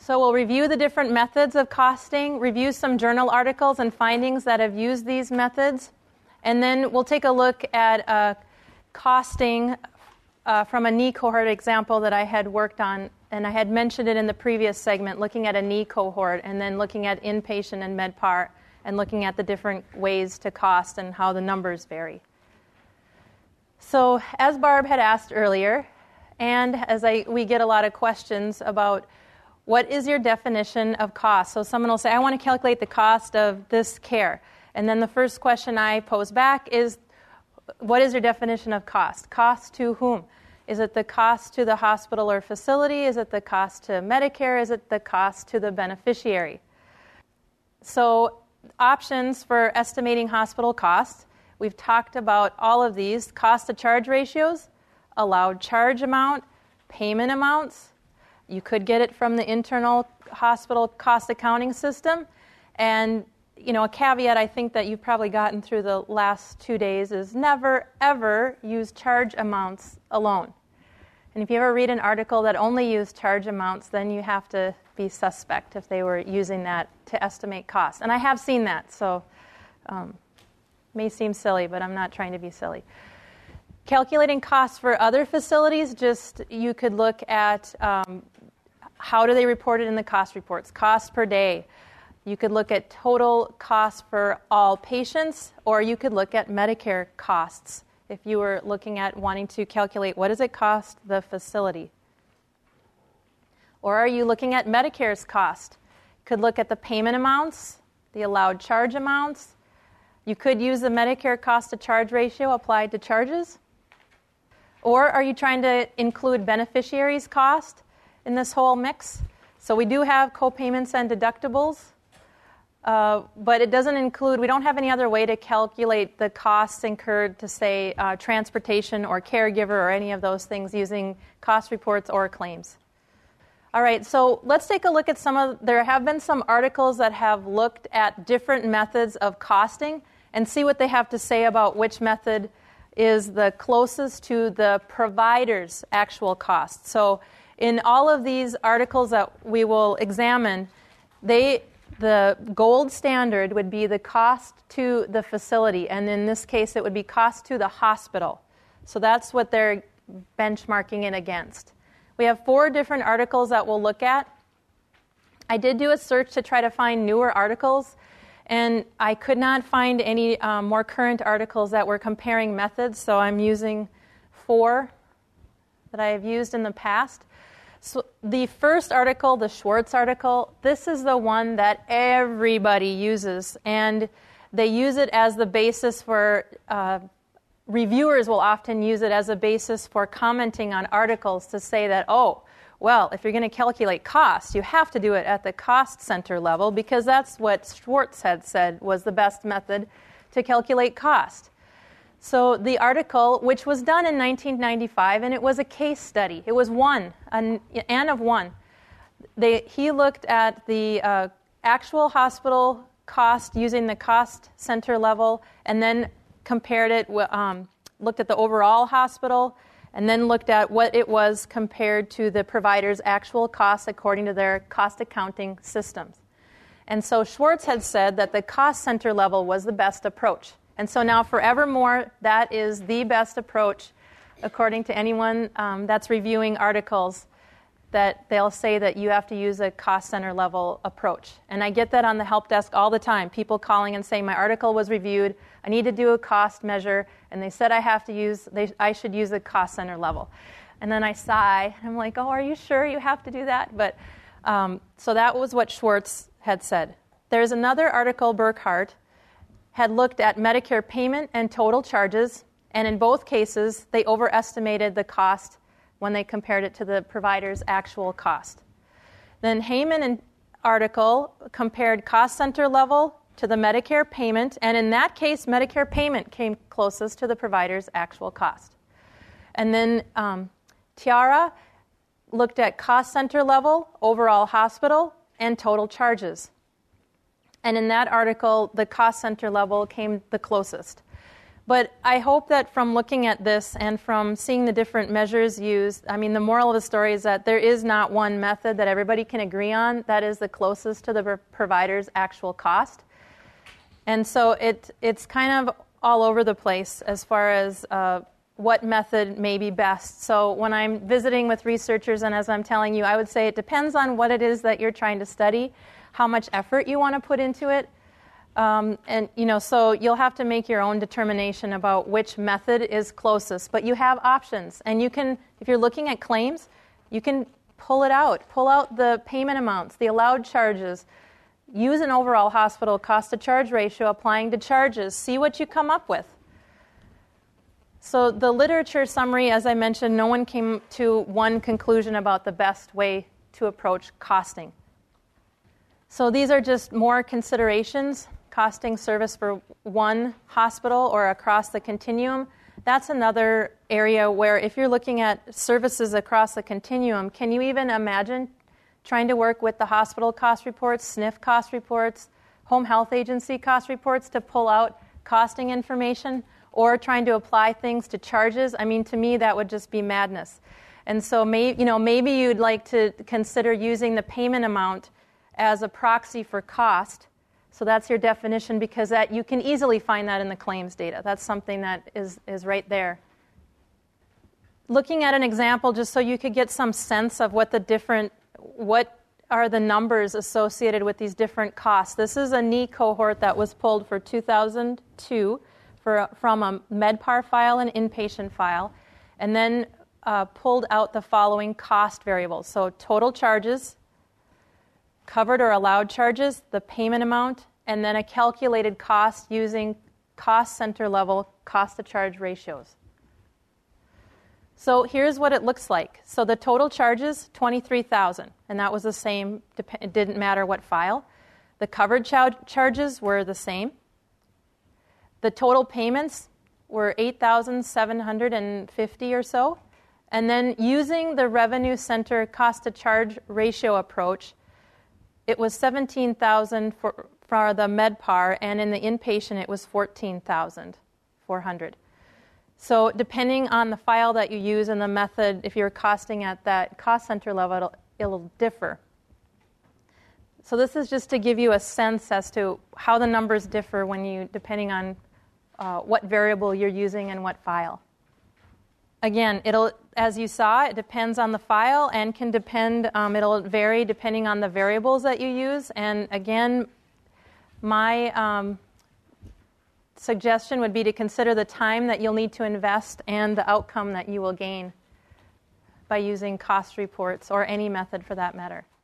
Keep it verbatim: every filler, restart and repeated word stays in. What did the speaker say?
So we'll review the different methods of costing, review some journal articles and findings that have used these methods, and then we'll take a look at uh, costing uh, from a knee cohort example that I had worked on, and I had mentioned it in the previous segment, looking at a knee cohort and then looking at inpatient and MedPAR and looking at the different ways to cost and how the numbers vary. So as Barb had asked earlier, and as I, we get a lot of questions about what is your definition of cost? So someone will say, I want to calculate the cost of this care. And then the first question I pose back is, what is your definition of cost? Cost to whom? Is it the cost to the hospital or facility? Is it the cost to Medicare? Is it the cost to the beneficiary? So options for estimating hospital costs. We've talked about all of these. Cost to charge ratios, allowed charge amount, payment amounts. You could get it from the internal hospital cost accounting system. And, you know, a caveat I think that you've probably gotten through the last two days is never, ever use charge amounts alone. And if you ever read an article that only used charge amounts, then you have to be suspect if they were using that to estimate costs. And I have seen that, so um, may seem silly, but I'm not trying to be silly. Calculating costs for other facilities, just you could look at um, how do they report it in the cost reports, cost per day. You could look at total cost for all patients, or you could look at Medicare costs if you were looking at wanting to calculate what does it cost the facility. Or are you looking at Medicare's cost? You could look at the payment amounts, the allowed charge amounts. You could use the Medicare cost to charge ratio applied to charges. Or are you trying to include beneficiaries' cost in this whole mix? So we do have co-payments and deductibles, uh, but it doesn't include, we don't have any other way to calculate the costs incurred to, say, uh, transportation or caregiver or any of those things using cost reports or claims. All right, so let's take a look at some of, there have been some articles that have looked at different methods of costing and see what they have to say about which method is the closest to the provider's actual cost. So in all of these articles that we will examine, they, the gold standard would be the cost to the facility, and in this case it would be cost to the hospital. So that's what they're benchmarking it against. We have four different articles that we'll look at. I did do a search to try to find newer articles, and I could not find any um, more current articles that were comparing methods, so I'm using four that I have used in the past. So the first article, the Schwartz article, this is the one that everybody uses, and they use it as the basis for, uh, reviewers will often use it as a basis for commenting on articles to say that, oh, well, if you're going to calculate cost, you have to do it at the cost center level because that's what Schwartz had said was the best method to calculate cost. So the article, which was done in nineteen ninety-five, and it was a case study. It was one, an N of one. They, he looked at the uh, actual hospital cost using the cost center level and then compared it, um, looked at the overall hospital, and then looked at what it was compared to the provider's actual costs according to their cost accounting systems. And so Schwartz had said that the cost center level was the best approach. And so now forevermore, that is the best approach according to anyone um, that's reviewing articles, that they'll say that you have to use a cost center level approach. And I get that on the help desk all the time, people calling and saying my article was reviewed, I need to do a cost measure, and they said I have to use, they, I should use a cost center level. And then I sigh, and I'm like, oh, are you sure you have to do that? But um, so that was what Schwartz had said. There's another article, Burkhart had looked at Medicare payment and total charges, and in both cases, they overestimated the cost when they compared it to the provider's actual cost. Then Heyman and article compared cost center level to the Medicare payment, and in that case, Medicare payment came closest to the provider's actual cost. And then um, Tiara looked at cost center level, overall hospital, and total charges. And in that article, the cost center level came the closest. But I hope that from looking at this and from seeing the different measures used, I mean, the moral of the story is that there is not one method that everybody can agree on that is the closest to the provider's actual cost. And so it it's kind of all over the place as far as uh, what method may be best. So when I'm visiting with researchers and as I'm telling you, I would say it depends on what it is that you're trying to study, how much effort you want to put into it. Um, and, you know, so you'll have to make your own determination about which method is closest. But you have options. And you can, if you're looking at claims, you can pull it out. Pull out the payment amounts, the allowed charges. Use an overall hospital cost-to-charge ratio applying to charges. See what you come up with. So the literature summary, as I mentioned, no one came to one conclusion about the best way to approach costing. So these are just more considerations. Costing service for one hospital or across the continuum. That's another area where if you're looking at services across the continuum, can you even imagine trying to work with the hospital cost reports, S N F cost reports, home health agency cost reports to pull out costing information, or trying to apply things to charges? I mean, to me, that would just be madness. And so may, you know, maybe you'd like to consider using the payment amount as a proxy for cost. So that's your definition, because that you can easily find that in the claims data. That's something that is, is right there. Looking at an example just so you could get some sense of what the different, what are the numbers associated with these different costs. This is a N E E cohort that was pulled for two thousand two for, from a MedPAR file and inpatient file, and then uh, pulled out the following cost variables. So total charges, covered or allowed charges, the payment amount, and then a calculated cost using cost center level cost-to-charge ratios. So here's what it looks like. So the total charges, twenty-three thousand dollars, and that was the same. It didn't matter what file. The covered ch- charges were the same. The total payments were eight thousand seven hundred fifty dollars or so. And then using the revenue center cost-to-charge ratio approach, it was seventeen thousand dollars for, for the MedPAR, and in the inpatient it was fourteen thousand four hundred dollars. So depending on the file that you use and the method, if you're costing at that cost center level, it'll, it'll differ. So this is just to give you a sense as to how the numbers differ when you, depending on uh, what variable you're using and what file. Again, it'll, as you saw, it depends on the file and can depend, um, it'll vary depending on the variables that you use. And again, my um, suggestion would be to consider the time that you'll need to invest and the outcome that you will gain by using cost reports or any method for that matter.